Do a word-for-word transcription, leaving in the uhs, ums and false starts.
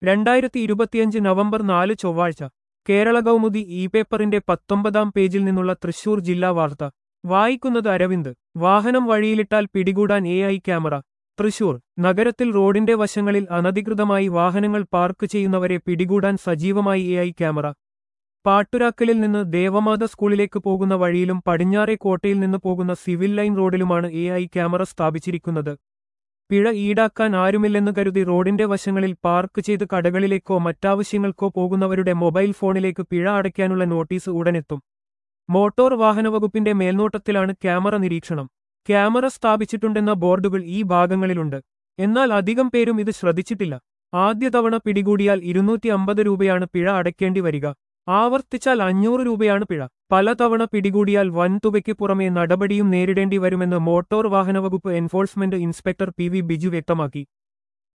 രണ്ടായിരത്തി ഇരുപത്തിയഞ്ച് നവംബർ നാല് ചൊവ്വാഴ്ച കേരള കൗമുദി ഇ പേപ്പറിന്റെ പത്തൊമ്പതാം പേജിൽ നിന്നുള്ള തൃശൂർ ജില്ലാ വാർത്ത വായിക്കുന്നത് അരവിന്ദ്. വാഹനം വഴിയിലിട്ടാൽ പിടികൂടാൻ എ ഐ ക്യാമറ. തൃശൂർ നഗരത്തിൽ റോഡിന്റെ വശങ്ങളിൽ അനധികൃതമായി വാഹനങ്ങൾ പാർക്ക് ചെയ്യുന്നവരെ പിടികൂടാൻ സജീവമായി എ ഐ ക്യാമറ. പാട്ടുരാക്കലിൽ നിന്ന് ദേവമാത സ്കൂളിലേക്ക് പോകുന്ന വഴിയിലും പടിഞ്ഞാറെ കോട്ടയിൽ നിന്ന് പോകുന്ന സിവിൽ ലൈൻ റോഡിലുമാണ് എ ഐ ക്യാമറ സ്ഥാപിച്ചിരിക്കുന്നത്. പിഴ ഈടാക്കാൻ ആരുമില്ലെന്ന് കരുതി റോഡിന്റെ വശങ്ങളിൽ പാർക്ക് ചെയ്ത് കടകളിലേക്കോ മറ്റാവശ്യങ്ങൾക്കോ പോകുന്നവരുടെ മൊബൈൽ ഫോണിലേക്ക് പിഴ അടയ്ക്കാനുള്ള നോട്ടീസ് ഉടനെത്തും. മോട്ടോർ വാഹനവകുപ്പിന്റെ മേൽനോട്ടത്തിലാണ് ക്യാമറ നിരീക്ഷണം. ക്യാമറ സ്ഥാപിച്ചിട്ടുണ്ടെന്ന ബോർഡുകൾ ഈ ഭാഗങ്ങളിലുണ്ട്. എന്നാൽ അധികം പേരും ഇത് ശ്രദ്ധിച്ചിട്ടില്ല. ആദ്യ തവണ പിടികൂടിയാൽ ഇരുന്നൂറ്റി അമ്പത് രൂപയാണ് പിഴ അടയ്ക്കേണ്ടി വരിക. ആവർത്തിച്ചാൽ അഞ്ഞൂറ് രൂപയാണ് പിഴ. പലതവണ പിടികൂടിയാൽ വൻതുകയ്ക്ക് പുറമെ നടപടിയും നേരിടേണ്ടി വരുമെന്ന് മോട്ടോർ വാഹനവകുപ്പ് enforcement inspector P V Biju വ്യക്തമാക്കി.